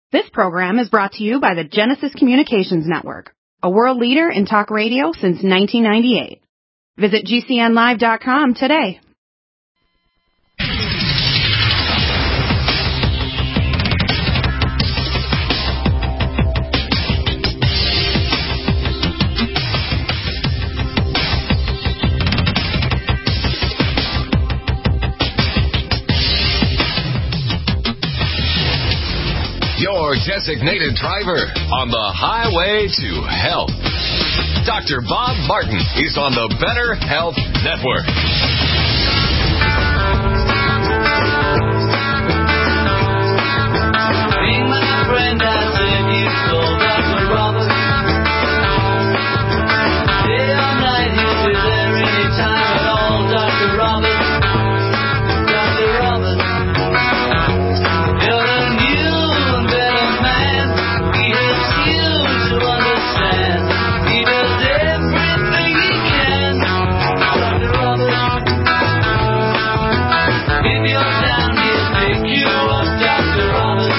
This program is brought to you by the Genesis Communications Network, a world leader in talk radio since 1998. Visit GCNlive.com today. Your designated driver on the highway to health. Dr. Bob Martin is on the Better Health Network. Being my friend, I said you told Dr. Roberts. Day or night, he'll be there anytime at all, Dr. Roberts. Dr. Roberts. You're a new and better man. He helps you to understand. He does everything he can. Dr. Roberts. If you're down, he'll pick you up, Dr. Roberts.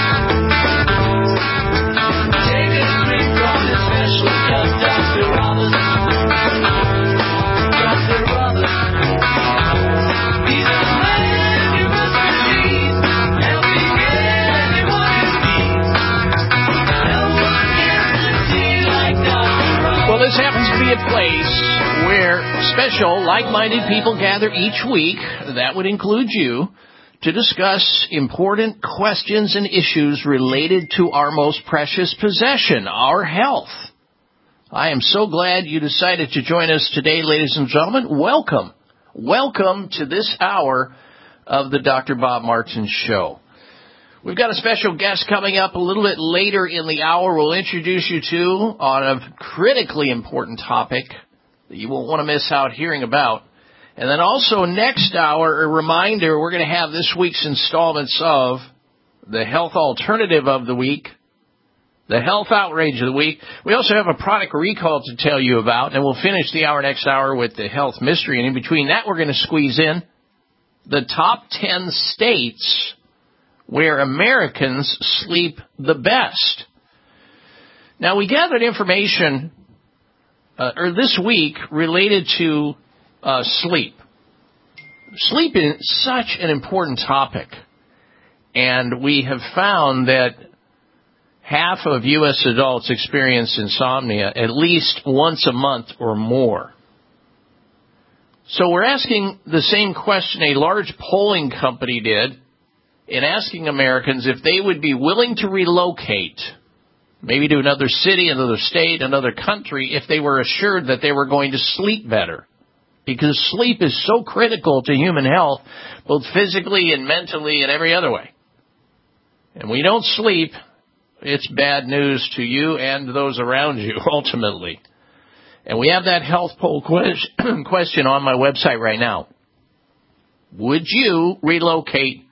Take a drink from his special cup, Dr. Roberts. Dr. Roberts. He's a man you must believe, helping anyone in need. No one guarantee like Dr. Roberts. Well, this happens to be a place where special, like-minded people gather each week, that would include you, to discuss important questions and issues related to our most precious possession, our health. I am so glad you decided to join us today, ladies and gentlemen. Welcome. Welcome to this hour of the Dr. Bob Martin Show. We've got a special guest coming up a little bit later in the hour we'll introduce you to on a critically important topic that you won't want to miss out hearing about. And then also next hour, a reminder, we're going to have this week's installments of the Health Alternative of the Week, the Health Outrage of the Week. We also have a product recall to tell you about, and we'll finish the hour next hour with the Health Mystery. And in between that, we're going to squeeze in the top 10 states where Americans sleep the best. Now, we gathered information this week related to sleep. Sleep is such an important topic, and we have found that half of U.S. adults experience insomnia at least once a month or more. So we're asking the same question a large polling company did in asking Americans if they would be willing to relocate, maybe to another city, another state, another country, if they were assured that they were going to sleep better. Because sleep is so critical to human health, both physically and mentally and every other way. And when you don't sleep, it's bad news to you and those around you, ultimately. And we have that health poll question on my website right now. Would you relocate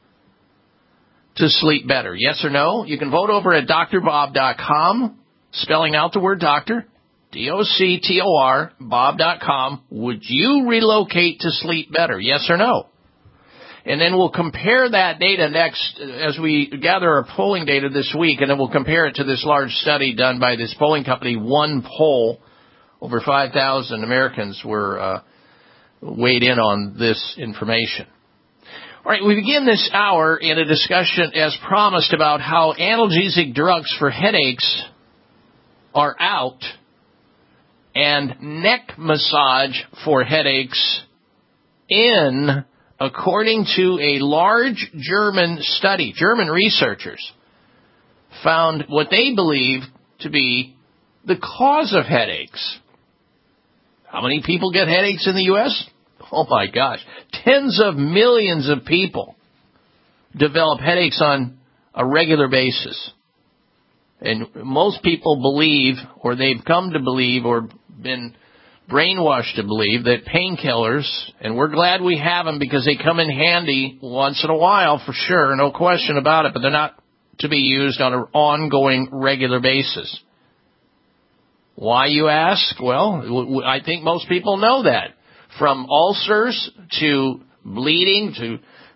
to sleep better? Yes or no? You can vote over at drbob.com, spelling out the word doctor. DOCTOR, Bob.com. Would you relocate to sleep better? Yes or no? And then we'll compare that data next as we gather our polling data this week, and then we'll compare it to this large study done by this polling company. One poll, over 5,000 Americans were weighed in on this information. All right, we begin this hour in a discussion, as promised, about how analgesic drugs for headaches are out, and neck massage for headaches in, according to a large German study. German researchers found what they believe to be the cause of headaches. How many people get headaches in the U.S.? Oh, my gosh. Tens of millions of people develop headaches on a regular basis. And most people believe, or they've come to believe, or been brainwashed to believe, that painkillers, and we're glad we have them because they come in handy once in a while for sure, no question about it, but they're not to be used on an ongoing, regular basis. Why, you ask? Well, I think most people know that. From ulcers to bleeding to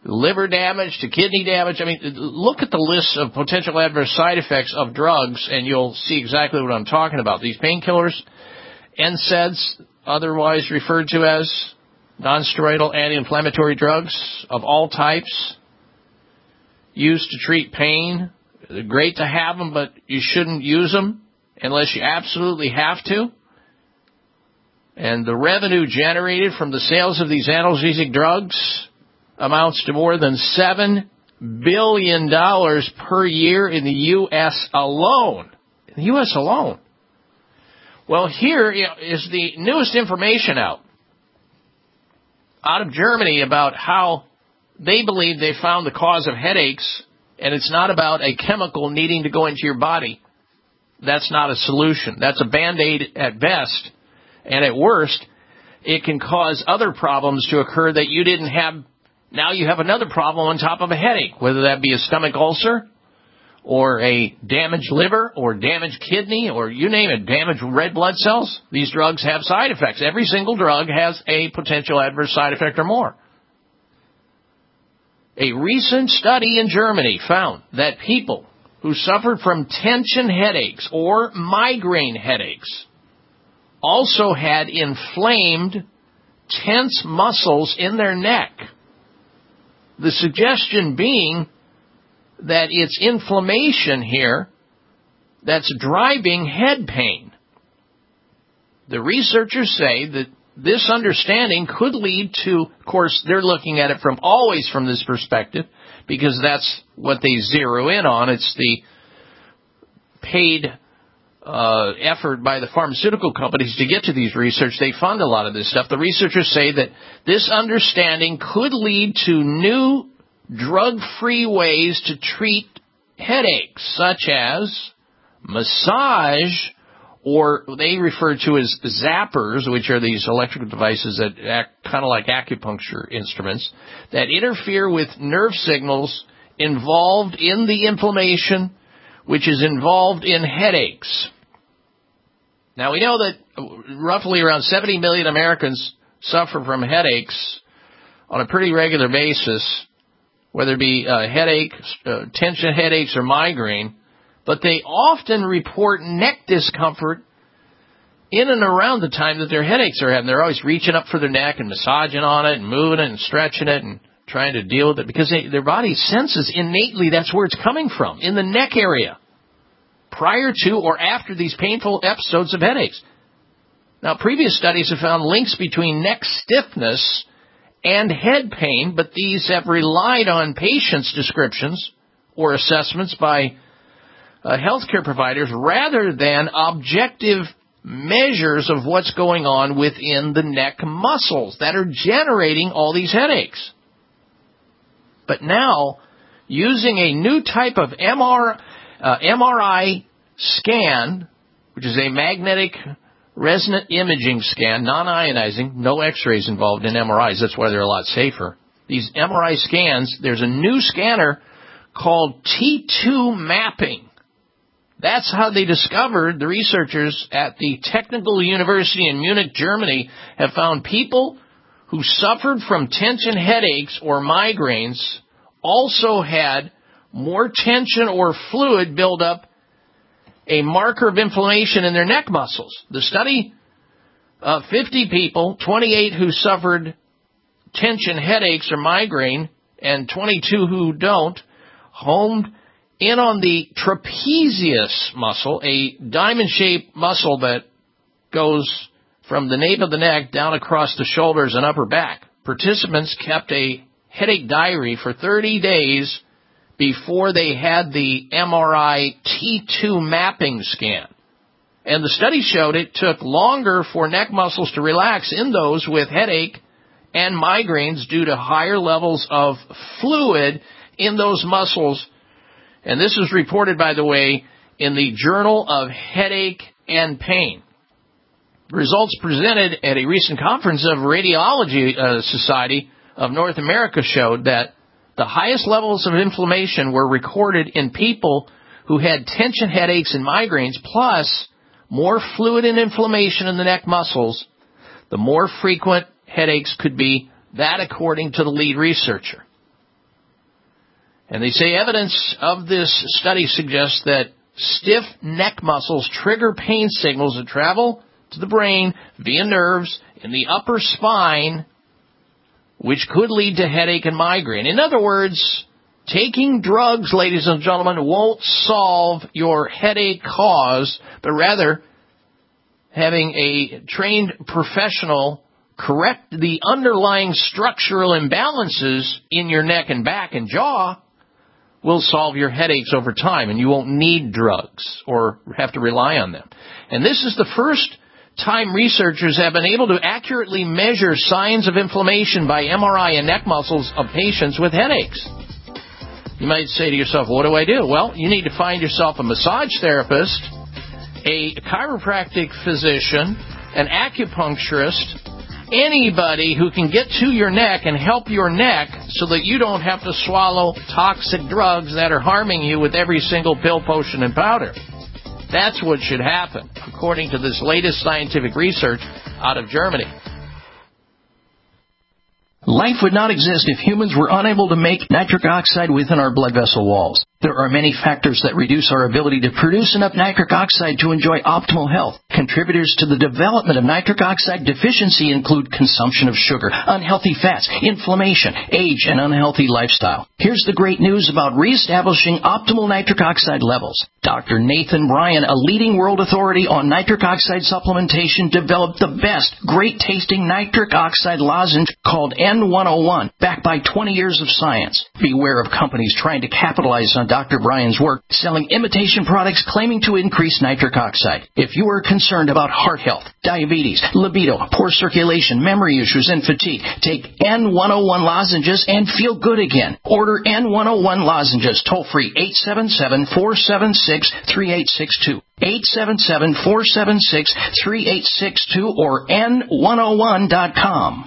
liver damage to kidney damage. I mean, look at the list of potential adverse side effects of drugs, and you'll see exactly what I'm talking about. These painkillers, NSAIDs, otherwise referred to as nonsteroidal anti-inflammatory drugs of all types, used to treat pain. They're great to have them, but you shouldn't use them unless you absolutely have to. And the revenue generated from the sales of these analgesic drugs amounts to more than $7 billion per year in the U.S. alone. In the U.S. alone. Well, here is the newest information out of Germany about how they believe they found the cause of headaches, and it's not about a chemical needing to go into your body. That's not a solution. That's a Band-Aid at best, and at worst, it can cause other problems to occur that you didn't have. Now you have another problem on top of a headache, whether that be a stomach ulcer or a damaged liver or damaged kidney or you name it, damaged red blood cells. These drugs have side effects. Every single drug has a potential adverse side effect or more. A recent study in Germany found that people who suffered from tension headaches or migraine headaches also had inflamed, tense muscles in their neck. The suggestion being that it's inflammation here that's driving head pain. The researchers say that this understanding could lead to, of course, they're looking at it always from this perspective, because that's what they zero in on. It's the paid effort by the pharmaceutical companies to get to these research. They fund a lot of this stuff. The researchers say that this understanding could lead to new drug-free ways to treat headaches, such as massage, or they refer to as zappers, which are these electrical devices that act kind of like acupuncture instruments, that interfere with nerve signals involved in the inflammation, which is involved in headaches. Now, we know that roughly around 70 million Americans suffer from headaches on a pretty regular basis, whether it be tension headaches or migraine, but they often report neck discomfort in and around the time that their headaches are having. They're always reaching up for their neck and massaging on it and moving it and stretching it and trying to deal with it because their body senses innately that's where it's coming from, in the neck area, prior to or after these painful episodes of headaches. Now, previous studies have found links between neck stiffness and head pain, but these have relied on patients' descriptions or assessments by healthcare providers rather than objective measures of what's going on within the neck muscles that are generating all these headaches. But now, using a new type of MRI scan, which is a magnetic resonant imaging scan, non-ionizing, no x-rays involved in MRIs. That's why they're a lot safer. These MRI scans, there's a new scanner called T2 mapping. That's how they discovered, the researchers at the Technical University in Munich, Germany, have found people who suffered from tension headaches or migraines also had more tension or fluid buildup, a marker of inflammation in their neck muscles. The study, 50 people, 28 who suffered tension headaches or migraine, and 22 who don't, homed in on the trapezius muscle, a diamond-shaped muscle that goes from the nape of the neck down across the shoulders and upper back. Participants kept a headache diary for 30 days before they had the MRI T2 mapping scan. And the study showed it took longer for neck muscles to relax in those with headache and migraines due to higher levels of fluid in those muscles. And this was reported, by the way, in the Journal of Headache and Pain. Results presented at a recent conference of Radiology Society of North America showed that the highest levels of inflammation were recorded in people who had tension headaches and migraines, plus more fluid and inflammation in the neck muscles, the more frequent headaches could be, that according to the lead researcher. And they say evidence of this study suggests that stiff neck muscles trigger pain signals that travel to the brain via nerves in the upper spine, which could lead to headache and migraine. In other words, taking drugs, ladies and gentlemen, won't solve your headache cause, but rather having a trained professional correct the underlying structural imbalances in your neck and back and jaw will solve your headaches over time, and you won't need drugs or have to rely on them. And this is the first time researchers have been able to accurately measure signs of inflammation by MRI and neck muscles of patients with headaches. You might say to yourself, what do I do? Well, you need to find yourself a massage therapist, a chiropractic physician, an acupuncturist, anybody who can get to your neck and help your neck so that you don't have to swallow toxic drugs that are harming you with every single pill, potion, and powder. That's what should happen, according to this latest scientific research out of Germany. Life would not exist if humans were unable to make nitric oxide within our blood vessel walls. There are many factors that reduce our ability to produce enough nitric oxide to enjoy optimal health. Contributors to the development of nitric oxide deficiency include consumption of sugar, unhealthy fats, inflammation, age, and unhealthy lifestyle. Here's the great news about reestablishing optimal nitric oxide levels. Dr. Nathan Bryan, a leading world authority on nitric oxide supplementation, developed the best, great-tasting nitric oxide lozenge called N101, backed by 20 years of science. Beware of companies trying to capitalize on Dr. Bryan's work, selling imitation products claiming to increase nitric oxide. If you are concerned about heart health, diabetes, libido, poor circulation, memory issues, and fatigue, take N101 lozenges and feel good again. Order N101 lozenges toll-free 877-476-3862. 877-476-3862 or N101.com.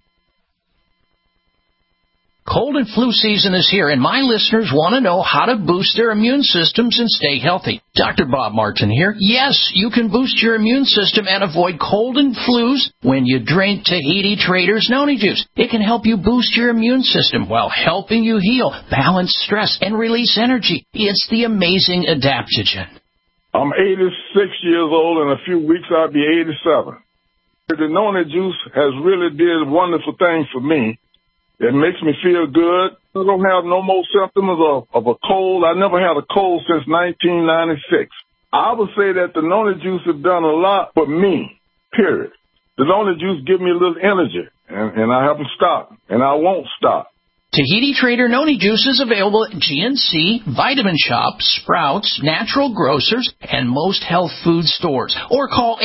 Cold and flu season is here, and my listeners want to know how to boost their immune systems and stay healthy. Dr. Bob Martin here. Yes, you can boost your immune system and avoid cold and flus when you drink Tahiti Trader's Noni Juice. It can help you boost your immune system while helping you heal, balance stress, and release energy. It's the amazing adaptogen. I'm 86 years old. In a few weeks, I'll be 87. The Noni Juice has really did wonderful things for me. It makes me feel good. I don't have no more symptoms of a cold. I never had a cold since 1996. I would say that the Noni Juice has done a lot for me, period. The Noni Juice gives me a little energy, and I haven't stopped, and I won't stop. Tahiti Trader Noni Juice is available at GNC, Vitamin Shop, Sprouts, Natural Grocers, and most health food stores. Or call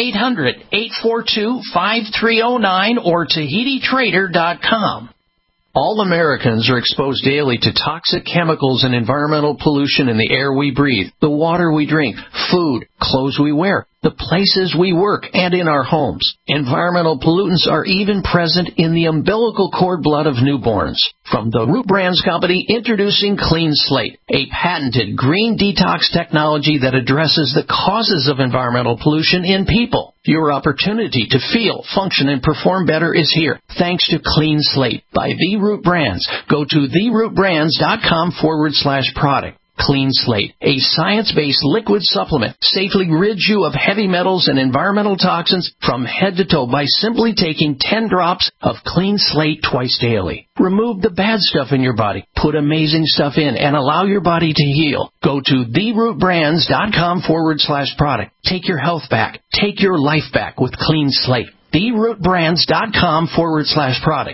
800-842-5309 or TahitiTrader.com. All Americans are exposed daily to toxic chemicals and environmental pollution in the air we breathe, the water we drink, food, clothes we wear, the places we work, and in our homes. Environmental pollutants are even present in the umbilical cord blood of newborns. From the Root Brands Company, introducing Clean Slate, a patented green detox technology that addresses the causes of environmental pollution in people. Your opportunity to feel, function, and perform better is here, thanks to Clean Slate by The Root Brands. Go to therootbrands.com/product. Clean Slate, a science-based liquid supplement, safely rids you of heavy metals and environmental toxins from head to toe by simply taking 10 drops of Clean Slate twice daily. Remove the bad stuff in your body, put amazing stuff in, and allow your body to heal. Go to therootbrands.com/product. Take your health back. Take your life back with Clean Slate. therootbrands.com/product.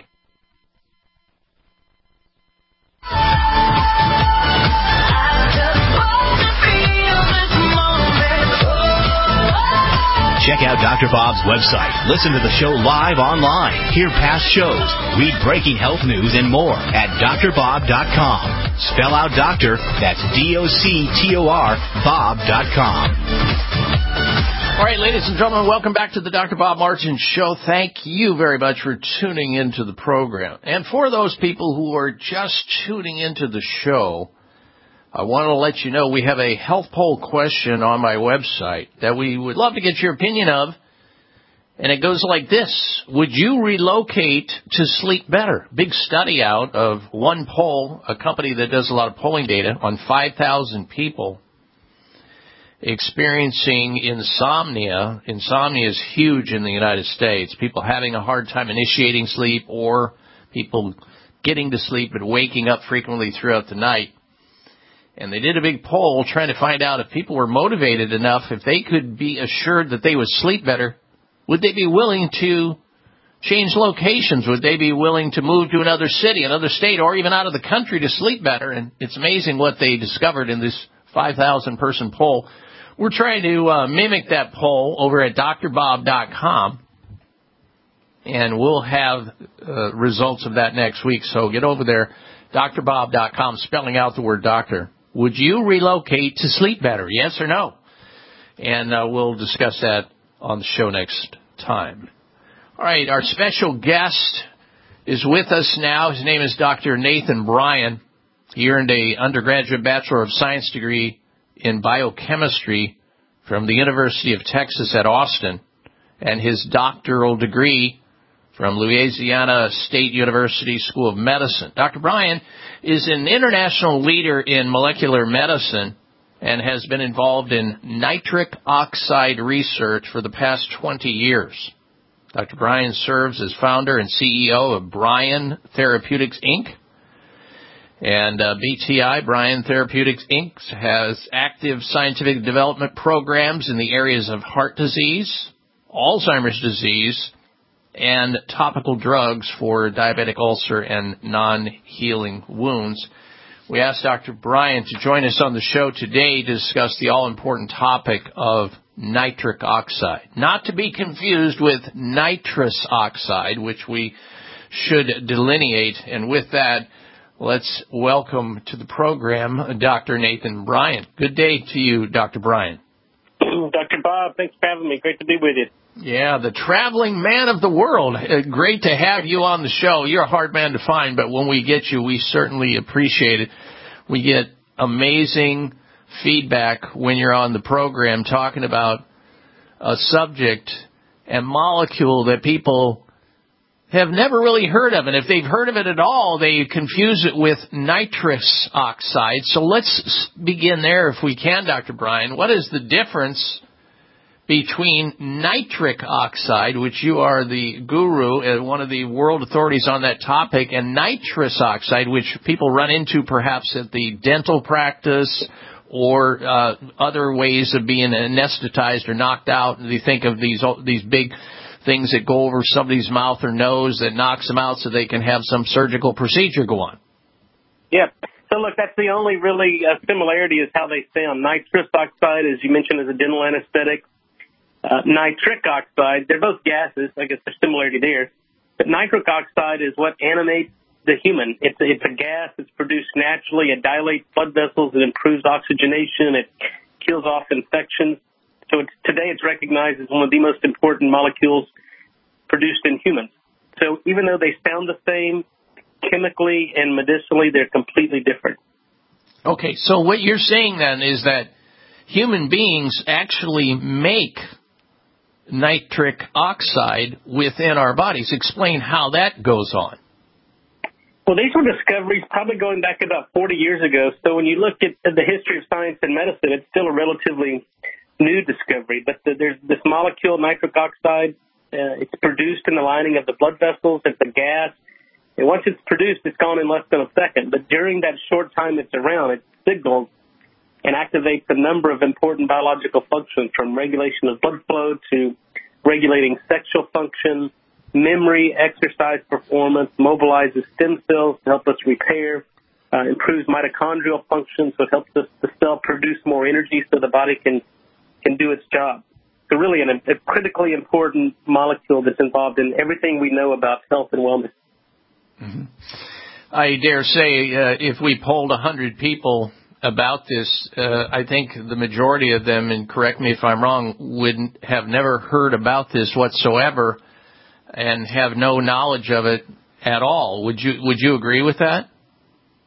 Check out Dr. Bob's website. Listen to the show live online. Hear past shows. Read breaking health news and more at drbob.com. Spell out doctor. That's DOCTOR Bob.com. All right, ladies and gentlemen, welcome back to the Dr. Bob Martin Show. Thank you very much for tuning into the program. And for those people who are just tuning into the show, I want to let you know we have a health poll question on my website that we would love to get your opinion of. And it goes like this. Would you relocate to sleep better? Big study out of one poll, a company that does a lot of polling data on 5,000 people experiencing insomnia. Insomnia is huge in the United States. People having a hard time initiating sleep or people getting to sleep but waking up frequently throughout the night. And they did a big poll trying to find out if people were motivated enough, if they could be assured that they would sleep better, would they be willing to change locations? Would they be willing to move to another city, another state, or even out of the country to sleep better? And it's amazing what they discovered in this 5,000-person poll. We're trying to mimic that poll over at drbob.com, and we'll have results of that next week. So get over there, drbob.com, spelling out the word doctor. Would you relocate to sleep better, yes or no? And we'll discuss that on the show next time. All right, our special guest is with us now. His name is Dr. Nathan Bryan. He earned an undergraduate Bachelor of Science degree in biochemistry from the University of Texas at Austin, and his doctoral degree from Louisiana State University School of Medicine. Dr. Bryan is an international leader in molecular medicine and has been involved in nitric oxide research for the past 20 years. Dr. Bryan serves as founder and CEO of Bryan Therapeutics, Inc. And BTI, Bryan Therapeutics, Inc., has active scientific development programs in the areas of heart disease, Alzheimer's disease, and topical drugs for diabetic ulcer and non-healing wounds. We asked Dr. Bryan to join us on the show today to discuss the all-important topic of nitric oxide. Not to be confused with nitrous oxide, which we should delineate. And with that, let's welcome to the program Dr. Nathan Bryan. Good day to you, Dr. Bryan. Dr. Bob, thanks for having me. Great to be with you. Yeah, the traveling man of the world. Great to have you on the show. You're a hard man to find, but when we get you, we certainly appreciate it. We get amazing feedback when you're on the program talking about a subject and molecule that people have never really heard of. And if they've heard of it at all, they confuse it with nitrous oxide. So let's begin there if we can, Dr. Bryan. What is the difference between nitric oxide, which you are the guru and one of the world authorities on that topic, and nitrous oxide, which people run into perhaps at the dental practice or other ways of being anesthetized or knocked out? And you think of these big things that go over somebody's mouth or nose that knocks them out so they can have some surgical procedure go on. Yeah. So, look, that's the only really similarity is how they sound. Nitrous oxide, as you mentioned, is a dental anesthetic. Nitric oxide, they're both gases. I guess there's similarity there. But nitric oxide is what animates the human. It's a gas. It's produced naturally. It dilates blood vessels. It improves oxygenation. It kills off infections. So today it's recognized as one of the most important molecules produced in humans. So even though they sound the same, chemically and medicinally, they're completely different. Okay, so what you're saying then is that human beings actually make nitric oxide within our bodies. Explain how that goes on. Well, these were discoveries probably going back about 40 years ago. So when you look at the history of science and medicine, it's still a relatively new discovery. But there's this molecule, nitric oxide. It's produced in the lining of the blood vessels. It's a gas. And once it's produced, it's gone in less than a second. But during that short time it's around, it signals and activates a number of important biological functions, from regulation of blood flow to regulating sexual function, memory, exercise performance, mobilizes stem cells to help us repair, improves mitochondrial function, so it helps the cell produce more energy so the body can do its job. So really a critically important molecule that's involved in everything we know about health and wellness. Mm-hmm. I dare say if we polled 100 people about this, I think the majority of them, and correct me if I'm wrong, would have never heard about this whatsoever and have no knowledge of it at all. Would you agree with that?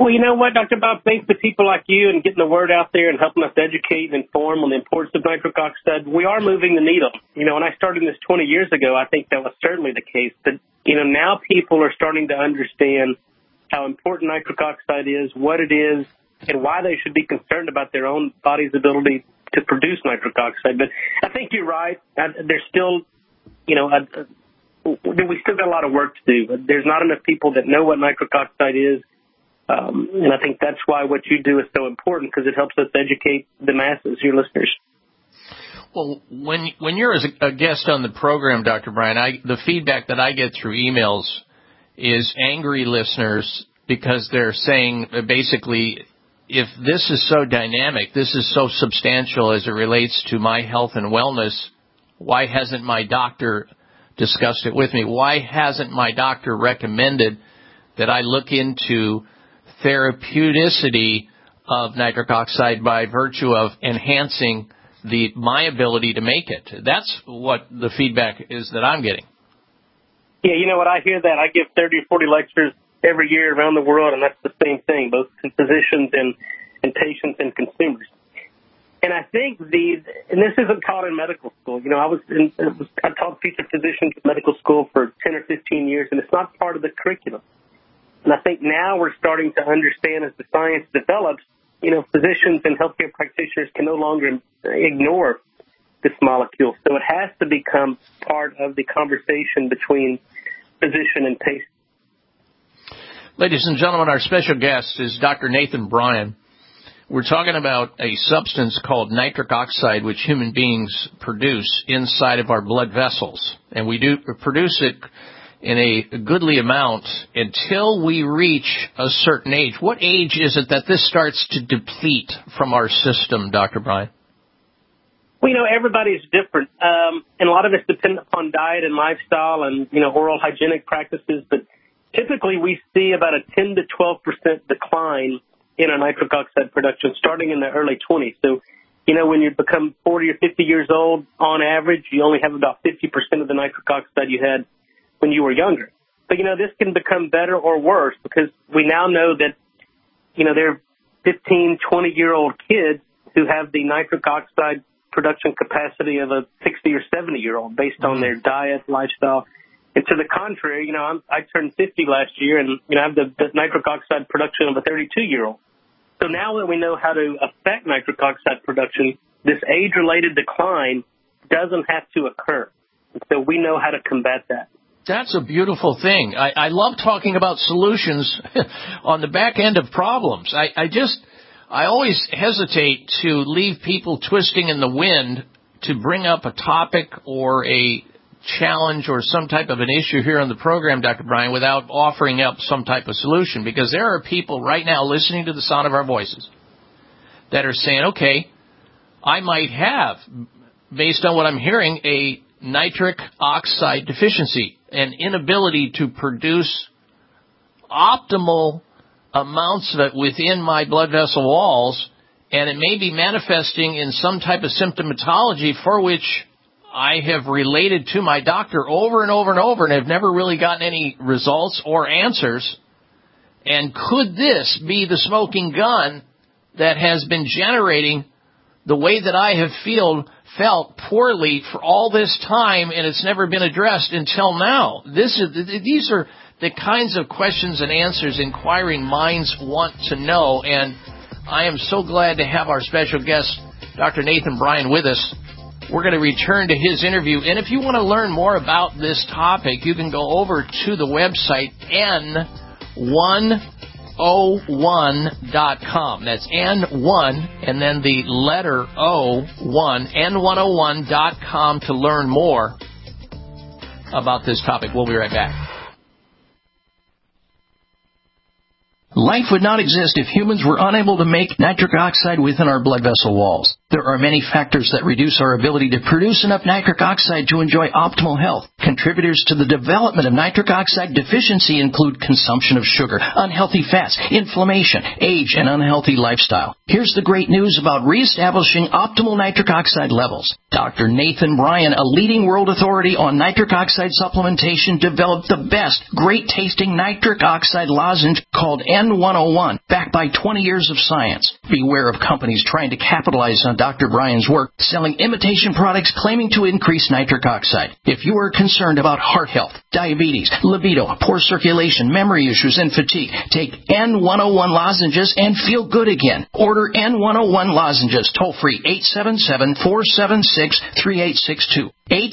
Well, you know what, Dr. Bob, thanks to people like you and getting the word out there and helping us educate and inform on the importance of nitric oxide, we are moving the needle. You know, when I started this 20 years ago, I think that was certainly the case. But, you know, now people are starting to understand how important nitric oxide is, what it is, and why they should be concerned about their own body's ability to produce nitric oxide. But I think you're right. There's still, you know, we still got a lot of work to do. There's not enough people that know what nitric oxide is. And I think that's why what you do is so important, because it helps us educate the masses, your listeners. Well, when you're as a guest on the program, Dr. Brian, the feedback that I get through emails is angry listeners because they're saying basically, if this is so dynamic, this is so substantial as it relates to my health and wellness, why hasn't my doctor discussed it with me? Why hasn't my doctor recommended that I look into therapeuticity of nitric oxide by virtue of enhancing my ability to make it? That's what the feedback is that I'm getting. Yeah, you know what, I hear that. I give 30 or 40 lectures every year around the world, and that's the same thing, both to physicians and patients and consumers. And I think and this isn't taught in medical school. You know, I taught future physicians in medical school for 10 or 15 years, and it's not part of the curriculum. And I think now we're starting to understand, as the science develops, you know, physicians and healthcare practitioners can no longer ignore this molecule. So it has to become part of the conversation between physician and patient. Ladies and gentlemen, our special guest is Dr. Nathan Bryan. We're talking about a substance called nitric oxide, which human beings produce inside of our blood vessels. And we do produce it in a goodly amount until we reach a certain age. What age is it that this starts to deplete from our system, Dr. Bryan? Well, you know, everybody's different. And a lot of it's dependent upon diet and lifestyle and, you know, oral hygienic practices. But typically we see about a 10 to 12% decline in our nitric oxide production starting in the early 20s. So, you know, when you become 40 or 50 years old, on average, you only have about 50% of the nitric oxide you had when you were younger. But, you know, this can become better or worse because we now know that, you know, there are 15, 20-year-old kids who have the nitric oxide production capacity of a 60 or 70-year-old based on their diet, lifestyle. And to the contrary, you know, I turned 50 last year and, you know, I have the nitric oxide production of a 32-year-old. So now that we know how to affect nitric oxide production, this age-related decline doesn't have to occur. So we know how to combat that. That's a beautiful thing. I love talking about solutions on the back end of problems. I always hesitate to leave people twisting in the wind to bring up a topic or a challenge or some type of an issue here on the program, Dr. Bryan, without offering up some type of solution. Because there are people right now listening to the sound of our voices that are saying, okay, I might have, based on what I'm hearing, a nitric oxide deficiency, an inability to produce optimal amounts of it within my blood vessel walls, and it may be manifesting in some type of symptomatology for which I have related to my doctor over and over and over and have never really gotten any results or answers. And could this be the smoking gun that has been generating the way that I have felt poorly for all this time, and it's never been addressed until now? These are the kinds of questions and answers inquiring minds want to know, and I am so glad to have our special guest, Dr. Nathan Bryan, with us. We're going to return to his interview, and if you want to learn more about this topic, you can go over to the website N101.com. That's N1 and then the letter O1, N101.com to learn more about this topic. We'll be right back. Life would not exist if humans were unable to make nitric oxide within our blood vessel walls. There are many factors that reduce our ability to produce enough nitric oxide to enjoy optimal health. Contributors to the development of nitric oxide deficiency include consumption of sugar, unhealthy fats, inflammation, age, and unhealthy lifestyle. Here's the great news about reestablishing optimal nitric oxide levels. Dr. Nathan Bryan, a leading world authority on nitric oxide supplementation, developed the best, great-tasting nitric oxide lozenge called N101, backed by 20 years of science. Beware of companies trying to capitalize on Dr. Bryan's work, selling imitation products claiming to increase nitric oxide. If you are concerned about heart health, diabetes, libido, poor circulation, memory issues, and fatigue, take N101 lozenges and feel good again. Order N101 lozenges toll-free 877-476-3862.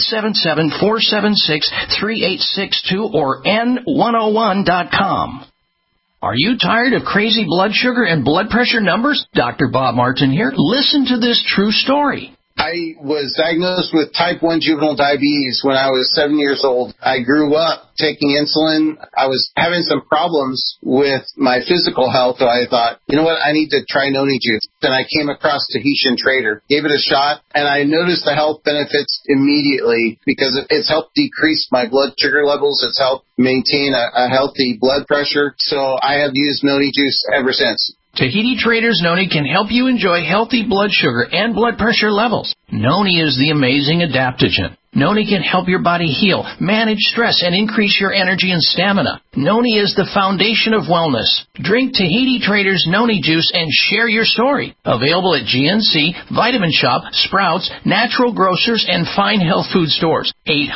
877-476-3862 or N101.com. Are you tired of crazy blood sugar and blood pressure numbers? Dr. Bob Martin here. Listen to this true story. I was diagnosed with type 1 juvenile diabetes when I was 7 years old. I grew up taking insulin. I was having some problems with my physical health, so I thought, you know what, I need to try Noni Juice. Then I came across Tahitian Trader, gave it a shot, and I noticed the health benefits immediately because it's helped decrease my blood sugar levels. It's helped maintain a healthy blood pressure. So I have used Noni Juice ever since. Tahiti Trader's Noni can help you enjoy healthy blood sugar and blood pressure levels. Noni is the amazing adaptogen. Noni can help your body heal, manage stress, and increase your energy and stamina. Noni is the foundation of wellness. Drink Tahiti Trader's Noni Juice and share your story. Available at GNC, Vitamin Shop, Sprouts, Natural Grocers, and Fine Health Food Stores.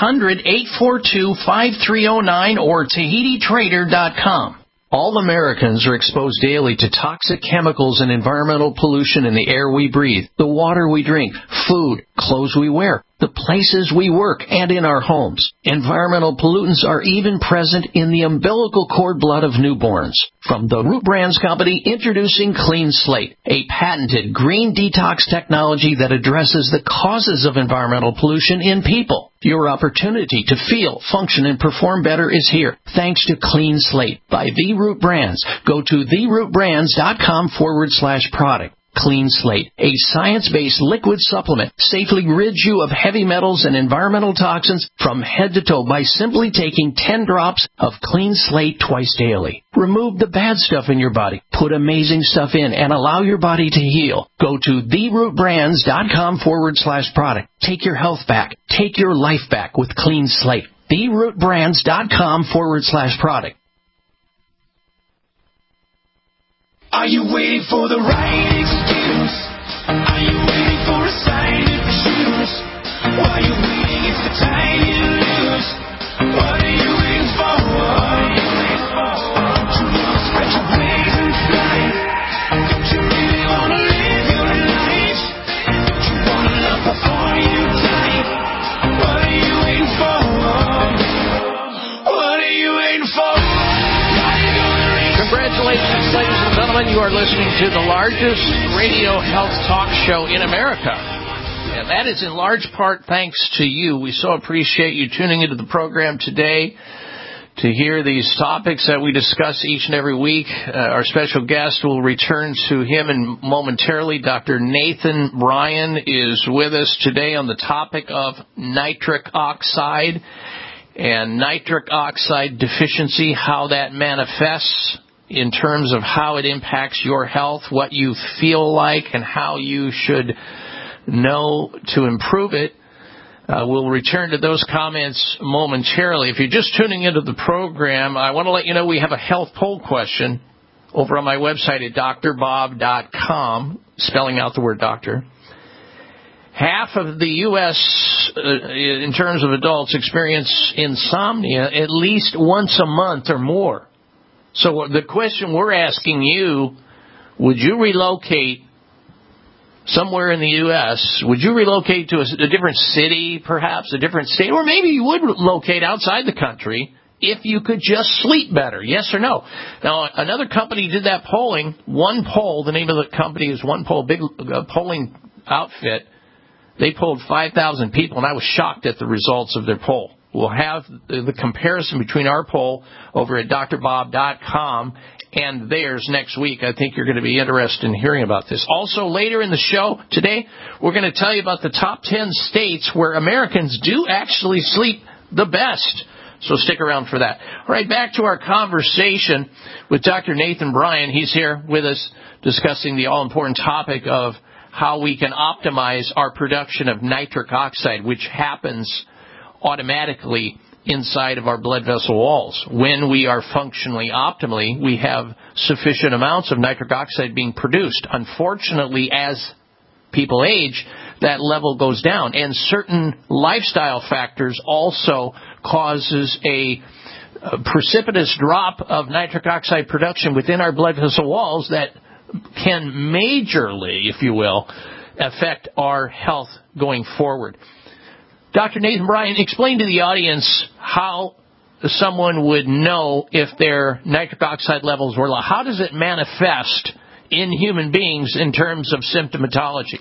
800-842-5309 or TahitiTrader.com. All Americans are exposed daily to toxic chemicals and environmental pollution in the air we breathe, the water we drink, food, clothes we wear, the places we work, and in our homes. Environmental pollutants are even present in the umbilical cord blood of newborns. From the Root Brands Company, introducing Clean Slate, a patented green detox technology that addresses the causes of environmental pollution in people. Your opportunity to feel, function, and perform better is here, thanks to Clean Slate by The Root Brands. Go to therootbrands.com/product. Clean Slate, a science-based liquid supplement, safely rids you of heavy metals and environmental toxins from head to toe by simply taking 10 drops of Clean Slate twice daily. Remove the bad stuff in your body, put amazing stuff in, and allow your body to heal. Go to therootbrands.com/product. Take your health back. Take your life back with Clean Slate. therootbrands.com/product. Are you waiting for the right excuse? Are you waiting for a sign to choose? While you're waiting, it's the time you lose. What are you waiting for? Don't you want to spread your wings and fly? Don't you really want to live your life? Don't you want to love before you die? What are you waiting for? What are you waiting for? Congratulations, ladies and gentlemen. You are listening to the largest radio health talk show in America. And that is in large part thanks to you. We so appreciate you tuning into the program today to hear these topics that we discuss each and every week. Our special guest will return to him momentarily. Dr. Nathan Bryan is with us today on the topic of nitric oxide and nitric oxide deficiency, how that manifests in terms of how it impacts your health, what you feel like, and how you should know to improve it. We'll return to those comments momentarily. If you're just tuning into the program, I want to let you know we have a health poll question over on my website at drbob.com, spelling out the word doctor. Half of the U.S., in terms of adults, experience insomnia at least once a month or more. So the question we're asking you, would you relocate somewhere in the U.S.? Would you relocate to a different city, perhaps, a different state? Or maybe you would locate outside the country if you could just sleep better, yes or no? Now, another company did that polling. One Poll, the name of the company is One Poll, big polling outfit. They polled 5,000 people, and I was shocked at the results of their poll. We'll have the comparison between our poll over at drbob.com and theirs next week. I think you're going to be interested in hearing about this. Also, later in the show today, we're going to tell you about the top 10 states where Americans do actually sleep the best. So stick around for that. All right, back to our conversation with Dr. Nathan Bryan. He's here with us discussing the all-important topic of how we can optimize our production of nitric oxide, which happens automatically inside of our blood vessel walls. When we are functionally optimally, we have sufficient amounts of nitric oxide being produced. Unfortunately, as people age, that level goes down, and certain lifestyle factors also causes a precipitous drop of nitric oxide production within our blood vessel walls that can majorly, if you will, affect our health going forward. Dr. Nathan Bryan, explain to the audience how someone would know if their nitric oxide levels were low. How does it manifest in human beings in terms of symptomatology?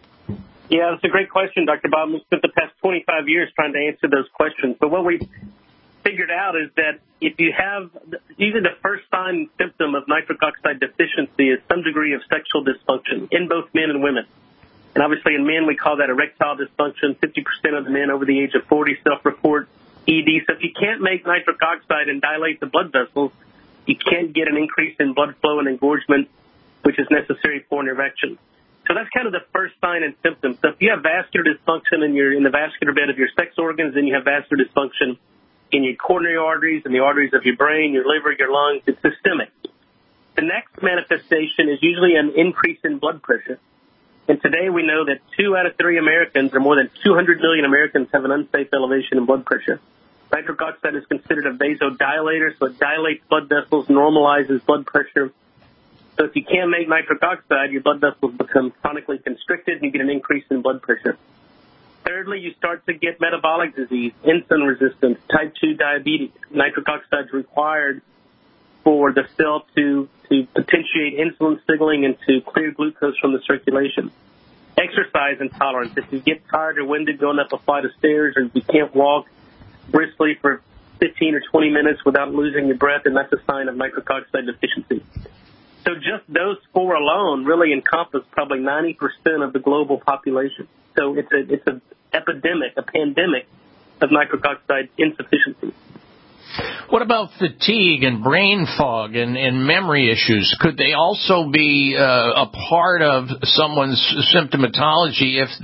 Yeah, that's a great question, Dr. Bob. We spent the past 25 years trying to answer those questions. But what we figured out is that if you have, usually the first sign and symptom of nitric oxide deficiency is some degree of sexual dysfunction in both men and women. And obviously in men, we call that erectile dysfunction. 50% of the men over the age of 40 self-report ED. So if you can't make nitric oxide and dilate the blood vessels, you can't get an increase in blood flow and engorgement, which is necessary for an erection. So that's kind of the first sign and symptom. So if you have vascular dysfunction in the vascular bed of your sex organs, then you have vascular dysfunction in your coronary arteries and the arteries of your brain, your liver, your lungs. It's systemic. The next manifestation is usually an increase in blood pressure. And today we know that 2 out of 3 Americans, or more than 200 million Americans, have an unsafe elevation in blood pressure. Nitric oxide is considered a vasodilator, so it dilates blood vessels, normalizes blood pressure. So if you can't make nitric oxide, your blood vessels become chronically constricted and you get an increase in blood pressure. Thirdly, you start to get metabolic disease, insulin resistance, type 2 diabetes. Nitric oxide is required for the cell to potentiate insulin signaling and to clear glucose from the circulation. Exercise intolerance. If you get tired or winded going up a flight of stairs, or you can't walk briskly for 15 or 20 minutes without losing your breath, and that's a sign of nitric oxide deficiency. So just those 4 alone really encompass probably 90% of the global population. So it's an epidemic, a pandemic of nitric oxide insufficiency. What about fatigue and brain fog and memory issues? Could they also be a part of someone's symptomatology if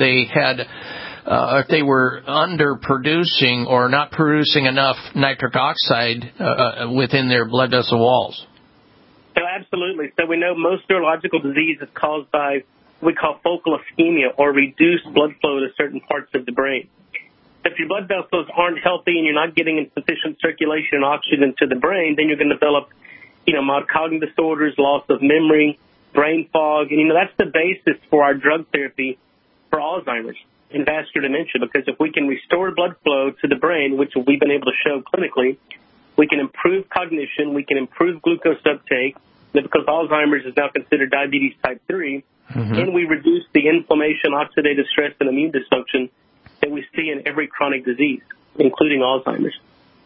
they were underproducing or not producing enough nitric oxide within their blood vessel walls? So absolutely. So we know most neurological disease is caused by what we call focal ischemia, or reduced blood flow to certain parts of the brain. If your blood vessels aren't healthy and you're not getting sufficient circulation and oxygen to the brain, then you're going to develop, mild cognitive disorders, loss of memory, brain fog. And, that's the basis for our drug therapy for Alzheimer's and vascular dementia, because if we can restore blood flow to the brain, which we've been able to show clinically, we can improve cognition, we can improve glucose uptake, because Alzheimer's is now considered diabetes type 3, and we reduce the inflammation, oxidative stress, and immune dysfunction that we see in every chronic disease, including Alzheimer's.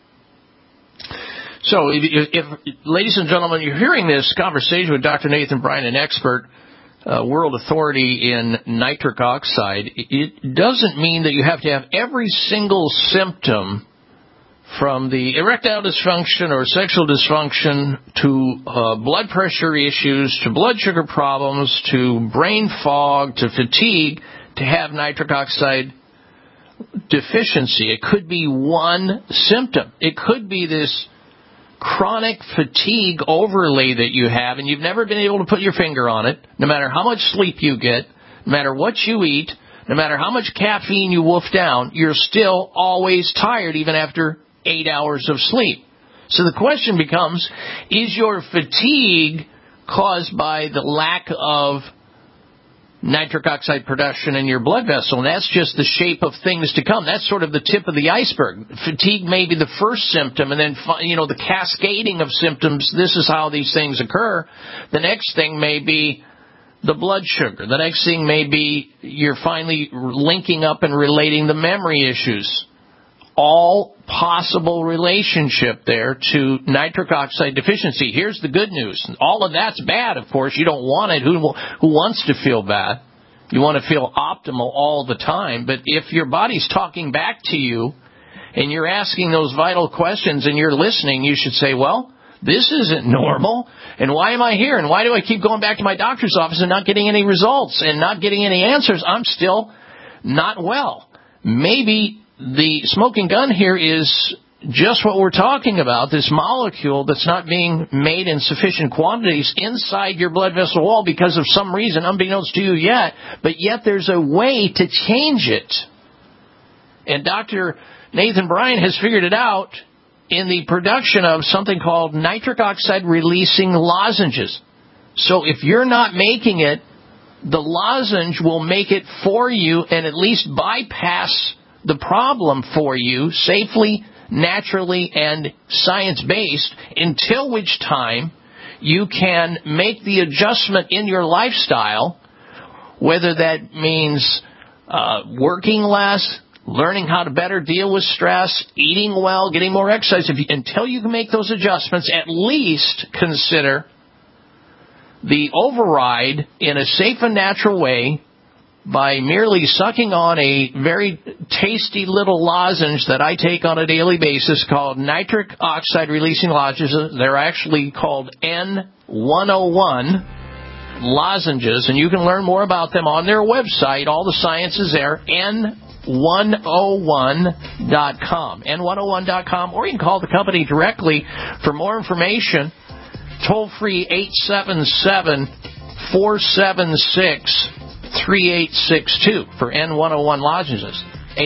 So, if ladies and gentlemen, you're hearing this conversation with Dr. Nathan Bryan, an expert, world authority in nitric oxide, it doesn't mean that you have to have every single symptom from the erectile dysfunction or sexual dysfunction to blood pressure issues, to blood sugar problems, to brain fog, to fatigue, to have nitric oxide deficiency. It could be one symptom. It could be this chronic fatigue overlay that you have, and you've never been able to put your finger on it, no matter how much sleep you get, no matter what you eat, no matter how much caffeine you wolf down, you're still always tired even after 8 hours of sleep. So the question becomes, is your fatigue caused by the lack of nitric oxide production in your blood vessel? And that's just the shape of things to come. That's sort of the tip of the iceberg. Fatigue may be the first symptom, and then, the cascading of symptoms, this is how these things occur. The next thing may be the blood sugar. The next thing may be you're finally linking up and relating the memory issues. all possible relationship there to nitric oxide deficiency. Here's the good news. All of that's bad, of course. You don't want it. Who wants to feel bad? You want to feel optimal all the time. But if your body's talking back to you and you're asking those vital questions and you're listening, you should say, well, this isn't normal. And why am I here? And why do I keep going back to my doctor's office and not getting any results and not getting any answers? I'm still not well. Maybe the smoking gun here is just what we're talking about, this molecule that's not being made in sufficient quantities inside your blood vessel wall because of some reason, unbeknownst to you yet, but yet there's a way to change it. And Dr. Nathan Bryan has figured it out in the production of something called nitric oxide releasing lozenges. So if you're not making it, the lozenge will make it for you and at least bypass the problem for you safely, naturally, and science-based, until which time you can make the adjustment in your lifestyle, whether that means working less, learning how to better deal with stress, eating well, getting more exercise. Until you can make those adjustments, at least consider the override in a safe and natural way by merely sucking on a very tasty little lozenge that I take on a daily basis called nitric oxide releasing lozenges. They're actually called N101 lozenges, and you can learn more about them on their website. All the science is there, N101.com, N101.com, or you can call the company directly for more information. Toll free 877-476-3862 for N101 lozenges.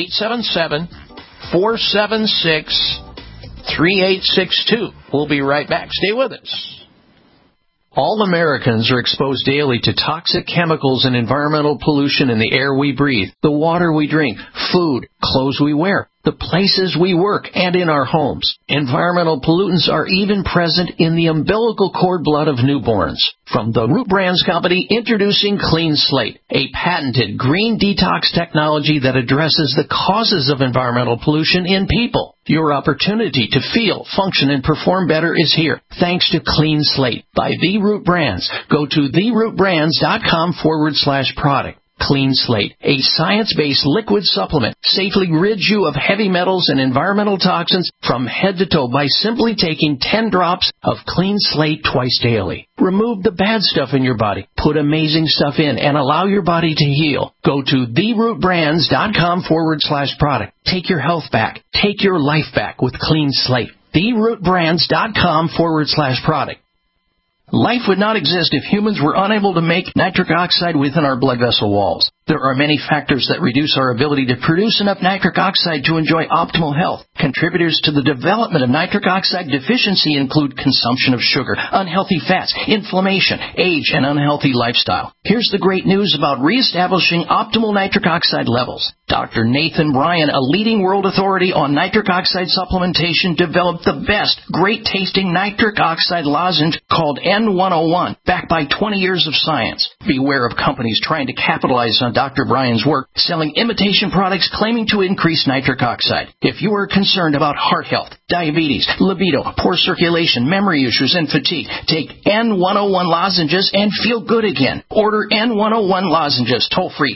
877-476-3862. We'll be right back. Stay with us. All Americans are exposed daily to toxic chemicals and environmental pollution in the air we breathe, the water we drink, food, clothes we wear, the places we work, and in our homes. Environmental pollutants are even present in the umbilical cord blood of newborns. From the Root Brands Company, introducing Clean Slate, a patented green detox technology that addresses the causes of environmental pollution in people. Your opportunity to feel, function, and perform better is here, thanks to Clean Slate by The Root Brands. Go to therootbrands.com/product. Clean Slate, a science-based liquid supplement, safely rids you of heavy metals and environmental toxins from head to toe by simply taking 10 drops of Clean Slate twice daily. Remove the bad stuff in your body, put amazing stuff in, and allow your body to heal. Go to therootbrands.com/product. Take your health back. Take your life back with Clean Slate. therootbrands.com/product. Life would not exist if humans were unable to make nitric oxide within our blood vessel walls. There are many factors that reduce our ability to produce enough nitric oxide to enjoy optimal health. Contributors to the development of nitric oxide deficiency include consumption of sugar, unhealthy fats, inflammation, age, and unhealthy lifestyle. Here's the great news about reestablishing optimal nitric oxide levels. Dr. Nathan Bryan, a leading world authority on nitric oxide supplementation, developed the best, great-tasting nitric oxide lozenge called N101, backed by 20 years of science. Beware of companies trying to capitalize on Dr. Bryan's work, selling imitation products claiming to increase nitric oxide. If you are concerned about heart health, diabetes, libido, poor circulation, memory issues, and fatigue, take N101 lozenges and feel good again. Order N101 lozenges toll-free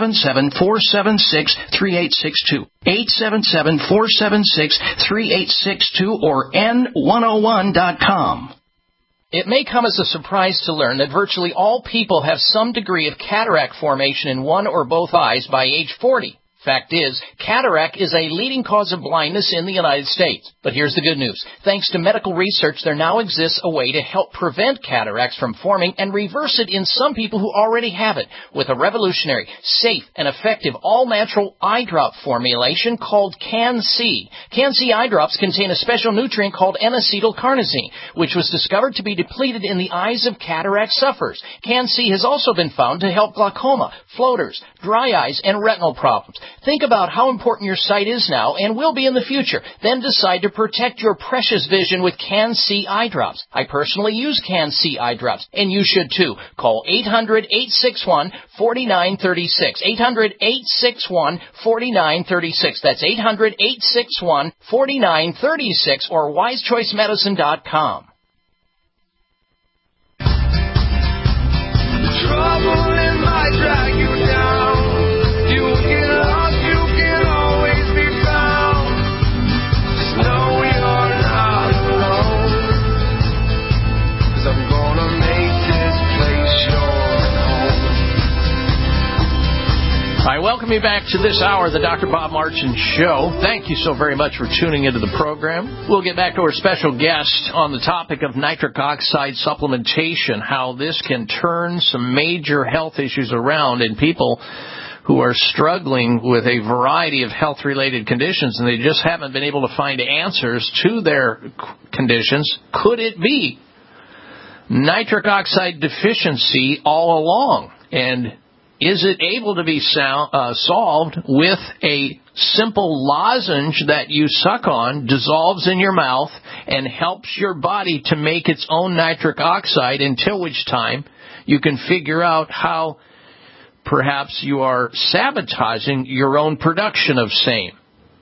877-476-3862. 877-476-3862 or N101.com. It may come as a surprise to learn that virtually all people have some degree of cataract formation in one or both eyes by age 40. Fact is, cataract is a leading cause of blindness in the United States. But here's the good news. Thanks to medical research, there now exists a way to help prevent cataracts from forming and reverse it in some people who already have it with a revolutionary, safe, and effective all-natural eye drop formulation called Can-C. Can-C eye drops contain a special nutrient called N-acetylcarnosine, which was discovered to be depleted in the eyes of cataract sufferers. Can-C has also been found to help glaucoma, floaters, dry eyes, and retinal problems. Think about how important your sight is now and will be in the future. Then decide to protect your precious vision with Can-C eye drops. I personally use Can-C eye drops, and you should too. Call 800-861-4936. 800-861-4936. That's 800-861-4936 or wisechoicemedicine.com. Trouble in my drag you down. You get lost, you can always be found. Just know you're not alone. 'Cause I'm gonna make this place your home. I welcome you back to this hour of the Dr. Bob Martin Show. Thank you so very much for tuning into the program. We'll get back to our special guest on the topic of nitric oxide supplementation, how this can turn some major health issues around in people who are struggling with a variety of health-related conditions, and they just haven't been able to find answers to their conditions. Could it be nitric oxide deficiency all along? And is it able to be solved with a simple lozenge that you suck on, dissolves in your mouth, and helps your body to make its own nitric oxide, until which time you can figure out how perhaps you are sabotaging your own production of same?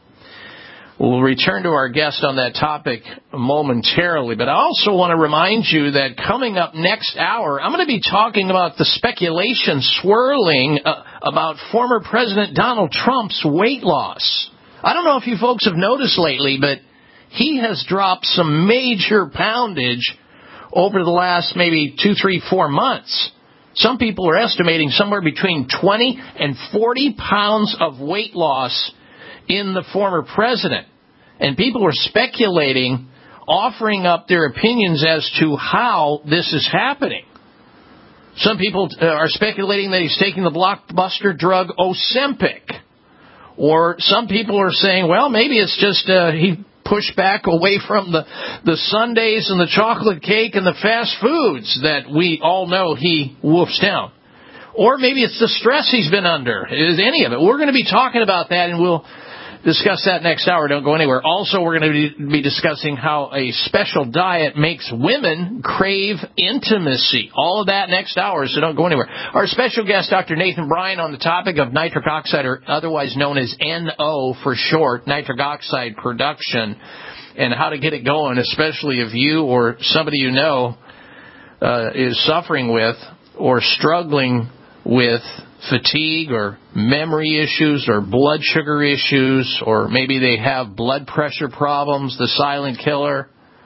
We'll return to our guest on that topic momentarily, but I also want to remind you that coming up next hour, I'm going to be talking about the speculation swirling about former President Donald Trump's weight loss. I don't know if you folks have noticed lately, but he has dropped some major poundage over the last maybe 2, 3, 4 months. Some people are estimating somewhere between 20 and 40 pounds of weight loss in the former president. And people are speculating, offering up their opinions as to how this is happening. Some people are speculating that he's taking the blockbuster drug Ozempic. Or some people are saying, well, maybe it's just he pushed back away from the sundaes and the chocolate cake and the fast foods that we all know he wolfs down. Or maybe it's the stress he's been under. Is any of it? We're going to be talking about that, and we'll discuss that next hour. Don't go anywhere. Also, we're going to be discussing how a special diet makes women crave intimacy. All of that next hour, so don't go anywhere. Our special guest, Dr. Nathan Bryan, on the topic of nitric oxide, or otherwise known as NO for short, nitric oxide production, and how to get it going, especially if you or somebody you know is suffering with or struggling with fatigue or memory issues or blood sugar issues, or maybe they have blood pressure problems, the silent killer,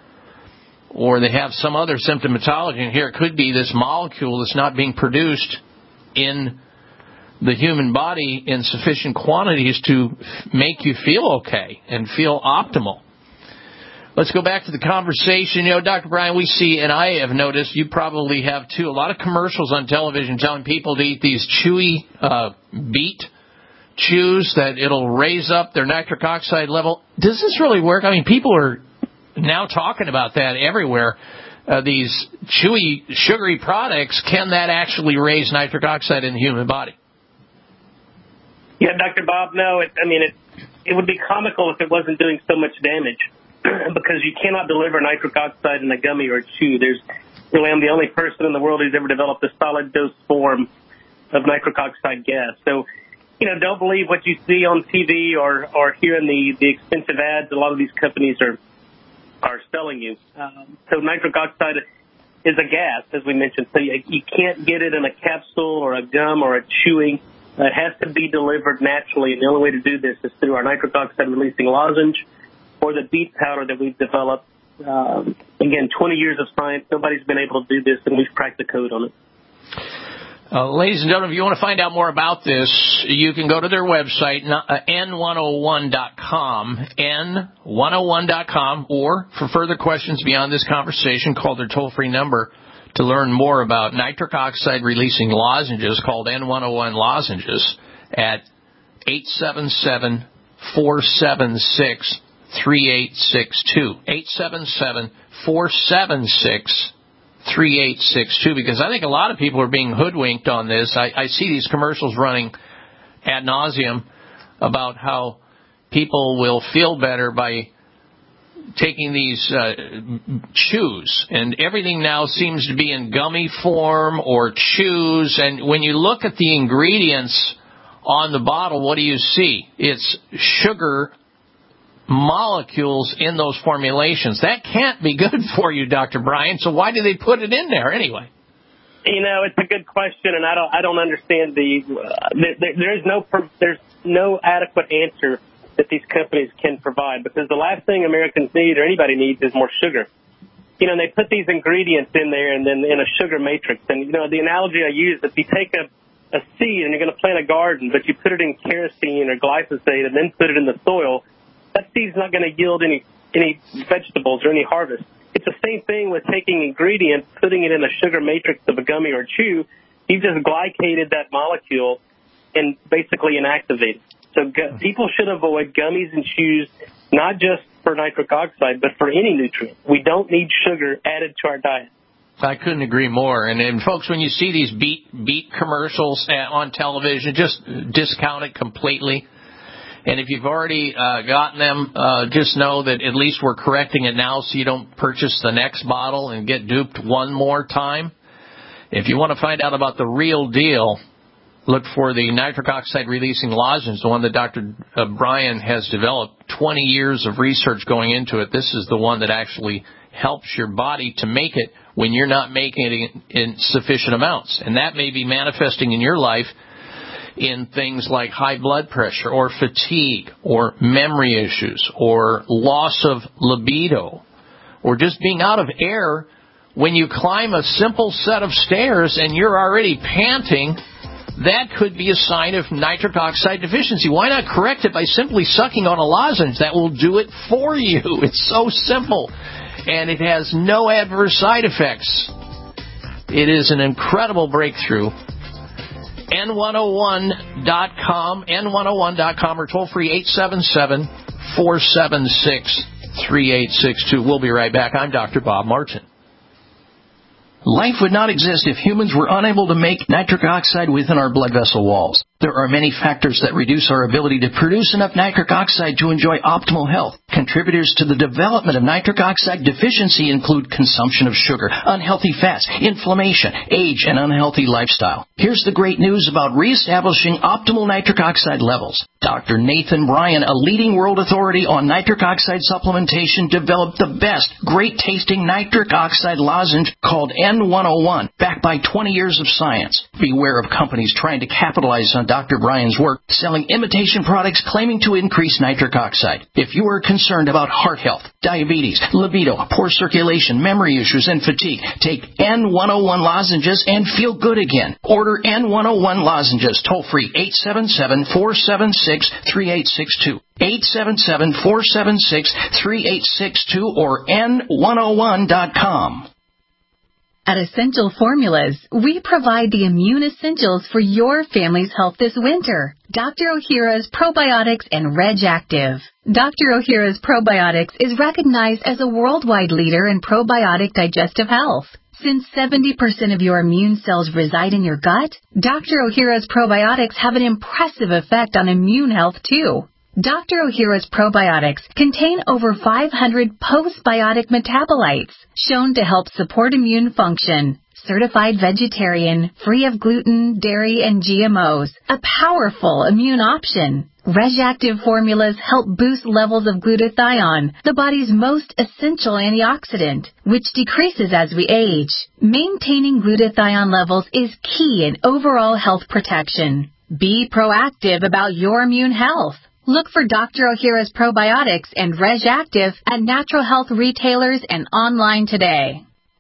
or they have some other symptomatology. And here it could be this molecule that's not being produced in the human body in sufficient quantities to make you feel okay and feel optimal. Let's go back to the conversation. You know, Dr. Bryan, we see, and I have noticed, you probably have too, a lot of commercials on television telling people to eat these chewy beet chews, that it'll raise up their nitric oxide level. Does this really work? I mean, people are now talking about that everywhere. These chewy, sugary products, can that actually raise nitric oxide in the human body? Yeah, Dr. Bob, no. It would be comical if it wasn't doing so much damage. Because you cannot deliver nitric oxide in a gummy or a chew. I'm the only person in the world who's ever developed a solid dose form of nitric oxide gas. So, don't believe what you see on TV or hear in the expensive ads a lot of these companies are selling you. So nitric oxide is a gas, as we mentioned. So you can't get it in a capsule or a gum or a chewing. It has to be delivered naturally, and the only way to do this is through our nitric oxide releasing lozenge, or the beet powder that we've developed. Again, 20 years of science. Nobody's been able to do this, and we've cracked the code on it. Ladies and gentlemen, if you want to find out more about this, you can go to their website, n101.com, n101.com, or for further questions beyond this conversation, call their toll-free number to learn more about nitric oxide releasing lozenges called N101 lozenges at 877-476-3862. 877-476-3862, because I think a lot of people are being hoodwinked on this. I see these commercials running ad nauseum about how people will feel better by taking these chews, and everything now seems to be in gummy form or chews. And when you look at the ingredients on the bottle, what do you see? It's sugar molecules in those formulations. That can't be good for you, Dr. Bryan. So why do they put it in there anyway? You know, it's a good question, and I don't understand there's no adequate answer that these companies can provide, because the last thing Americans need or anybody needs is more sugar. You know, and they put these ingredients in there and then in a sugar matrix. And, you know, the analogy I use, if you take a seed and you're going to plant a garden, but you put it in kerosene or glyphosate and then put it in the soil, that seed's not going to yield any vegetables or any harvest. It's the same thing with taking ingredients, putting it in a sugar matrix of a gummy or a chew. You've just glycated that molecule and basically inactivated. So people should avoid gummies and chews, not just for nitric oxide, but for any nutrient. We don't need sugar added to our diet. I couldn't agree more. And folks, when you see these beet commercials on television, just discount it completely. And if you've already gotten them, just know that at least we're correcting it now so you don't purchase the next bottle and get duped one more time. If you want to find out about the real deal, look for the nitric oxide releasing lozenge, the one that Dr. Bryan has developed. 20 years of research going into it. This is the one that actually helps your body to make it when you're not making it in sufficient amounts. And that may be manifesting in your life in things like high blood pressure or fatigue or memory issues or loss of libido or just being out of air when you climb a simple set of stairs and you're already panting. That could be a sign of nitric oxide deficiency. Why not correct it by simply sucking on a lozenge? That will do it for you. It's so simple, and it has no adverse side effects. It is an incredible breakthrough. N101.com, N101.com, or toll-free 877-476-3862. We'll be right back. I'm Dr. Bob Martin. Life would not exist if humans were unable to make nitric oxide within our blood vessel walls. There are many factors that reduce our ability to produce enough nitric oxide to enjoy optimal health. Contributors to the development of nitric oxide deficiency include consumption of sugar, unhealthy fats, inflammation, age, and unhealthy lifestyle. Here's the great news about reestablishing optimal nitric oxide levels. Dr. Nathan Bryan, a leading world authority on nitric oxide supplementation, developed the best, great-tasting nitric oxide lozenge called N101, backed by 20 years of science. Beware of companies trying to capitalize on Dr. Bryan's work, selling imitation products claiming to increase nitric oxide. If you are concerned about heart health, diabetes, libido, poor circulation, memory issues, and fatigue, take N101 lozenges and feel good again. Order N101 lozenges toll-free 877-476-3862. 877-476-3862 or N101.com. At Essential Formulas, we provide the immune essentials for your family's health this winter. Dr. Ohhira's Probiotics and Reg Active. Dr. Ohhira's Probiotics is recognized as a worldwide leader in probiotic digestive health. Since 70% of your immune cells reside in your gut, Dr. Ohhira's Probiotics have an impressive effect on immune health too. Dr. Ohhira's probiotics contain over 500 postbiotic metabolites shown to help support immune function. Certified vegetarian, free of gluten, dairy, and GMOs. A powerful immune option. RegActive formulas help boost levels of glutathione, the body's most essential antioxidant, which decreases as we age. Maintaining glutathione levels is key in overall health protection. Be proactive about your immune health. Look for Dr. Ohhira's Probiotics and RegActive at natural health retailers and online today.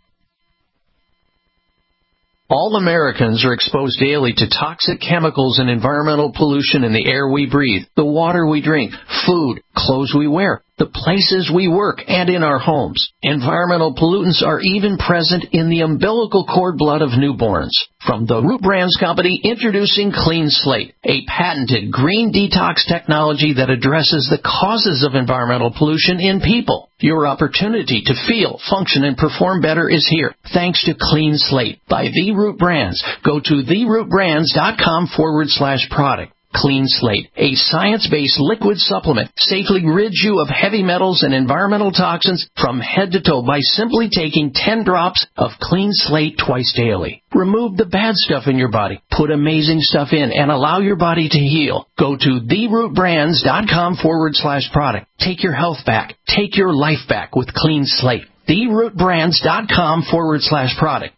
All Americans are exposed daily to toxic chemicals and environmental pollution in the air we breathe, the water we drink, food, clothes we wear, the places we work, and in our homes. Environmental pollutants are even present in the umbilical cord blood of newborns. From the Root Brands Company, introducing Clean Slate, a patented green detox technology that addresses the causes of environmental pollution in people. Your opportunity to feel, function, and perform better is here, thanks to Clean Slate by The Root Brands. Go to therootbrands.com/product. Clean Slate, a science-based liquid supplement, safely rids you of heavy metals and environmental toxins from head to toe by simply taking 10 drops of Clean Slate twice daily. Remove the bad stuff in your body, put amazing stuff in, and allow your body to heal. Go to therootbrands.com/product. Take your health back. Take your life back with Clean Slate. therootbrands.com/product.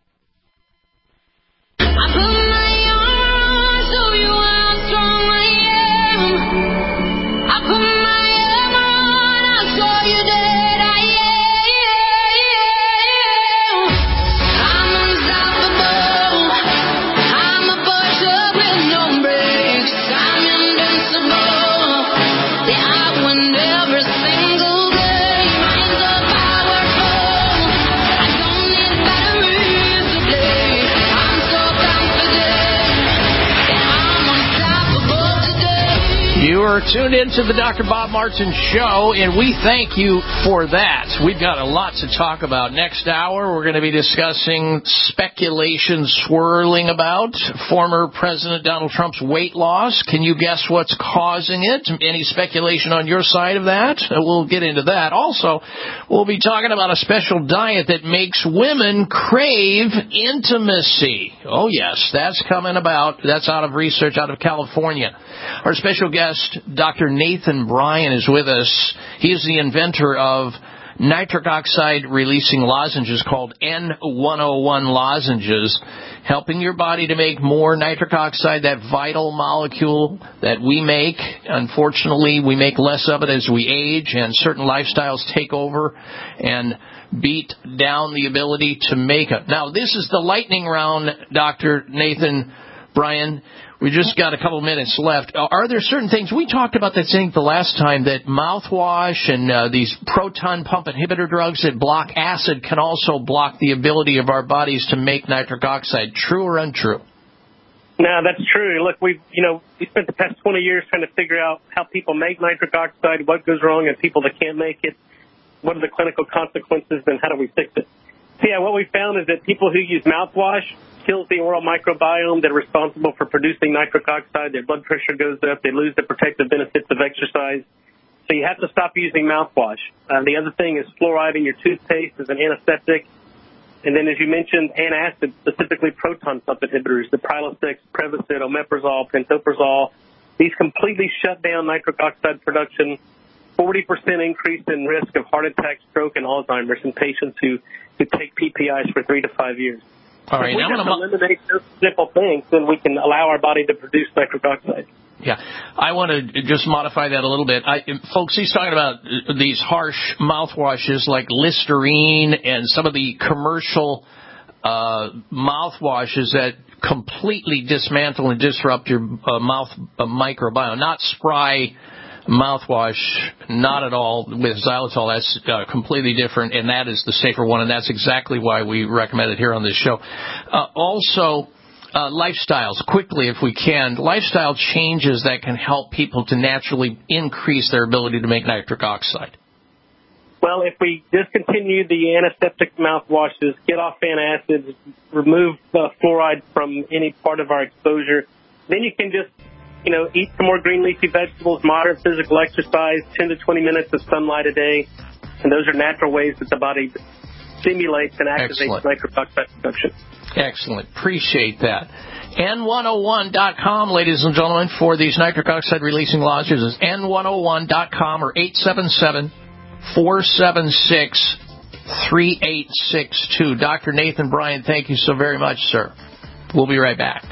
You are tuned into the Dr. Bob Martin Show, and we thank you for that. We've got a lot to talk about. Next hour, we're going to be discussing speculation swirling about former President Donald Trump's weight loss. Can you guess what's causing it? Any speculation on your side of that? We'll get into that. Also, we'll be talking about a special diet that makes women crave intimacy. Oh, yes, that's coming about. That's out of research out of California. Our special guest, Dr. Nathan Bryan, is with us. He is the inventor of nitric oxide releasing lozenges called N101 lozenges, helping your body to make more nitric oxide, that vital molecule that we make. Unfortunately, we make less of it as we age, and certain lifestyles take over and beat down the ability to make it. Now, this is the lightning round, Dr. Nathan Bryan. We just got a couple minutes left. Are there certain things, we talked about that thing the last time, that mouthwash and these proton pump inhibitor drugs that block acid can also block the ability of our bodies to make nitric oxide. True or untrue? No, that's true. Look, we spent the past 20 years trying to figure out how people make nitric oxide, what goes wrong in people that can't make it, what are the clinical consequences, and how do we fix it. So, yeah, what we found is that people who use mouthwash kills the oral microbiome that are responsible for producing nitric oxide. Their blood pressure goes up. They lose the protective benefits of exercise. So you have to stop using mouthwash. The other thing is fluoride in your toothpaste is an antiseptic. And then, as you mentioned, antacid, specifically proton pump inhibitors, the Prilosec, Prevacid, Omeprazole, Pantoprazole. These completely shut down nitric oxide production. 40% increase in risk of heart attack, stroke, and Alzheimer's in patients who take PPIs for 3 to 5 years. All right, if we just eliminate those simple things, then we can allow our body to produce nitric oxide. Yeah, I want to just modify that a little bit. Folks, he's talking about these harsh mouthwashes like Listerine and some of the commercial mouthwashes that completely dismantle and disrupt your mouth microbiome. Not Spry mouthwash, not at all with xylitol. That's completely different, and that is the safer one, and that's exactly why we recommend it here on this show. Also, lifestyles, quickly if we can, lifestyle changes that can help people to naturally increase their ability to make nitric oxide. Well, if we discontinue the antiseptic mouthwashes, get off antacids, remove fluoride from any part of our exposure, then you can just eat some more green leafy vegetables, moderate physical exercise, 10 to 20 minutes of sunlight a day. And those are natural ways that the body stimulates and activates nitric oxide production. Excellent. Appreciate that. N101.com, ladies and gentlemen, for these nitric oxide releasing lozenges. N101.com or 877-476-3862. Dr. Nathan Bryan, thank you so very much, sir. We'll be right back.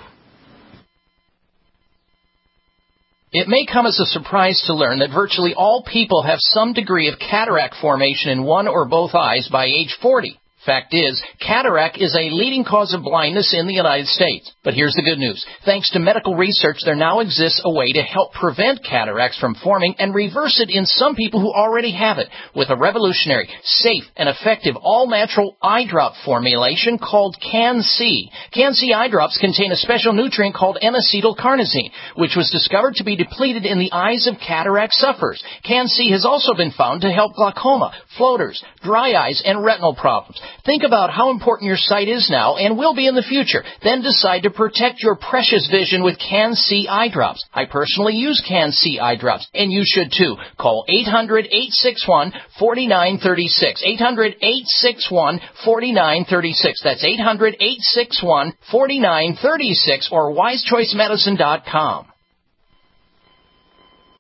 It may come as a surprise to learn that virtually all people have some degree of cataract formation in one or both eyes by age 40. Fact is, cataract is a leading cause of blindness in the United States. But here's the good news. Thanks to medical research, there now exists a way to help prevent cataracts from forming and reverse it in some people who already have it with a revolutionary, safe, and effective all-natural eye drop formulation called Can-C. Can-C eye drops contain a special nutrient called N-acetylcarnosine, which was discovered to be depleted in the eyes of cataract sufferers. Can-C has also been found to help glaucoma, floaters, dry eyes, and retinal problems. Think about how important your sight is now and will be in the future. Then decide to protect your precious vision with Can-C eye drops. I personally use Can-C eye drops, and you should too. Call 800-861-4936. 800-861-4936. That's 800-861-4936 or wisechoicemedicine.com.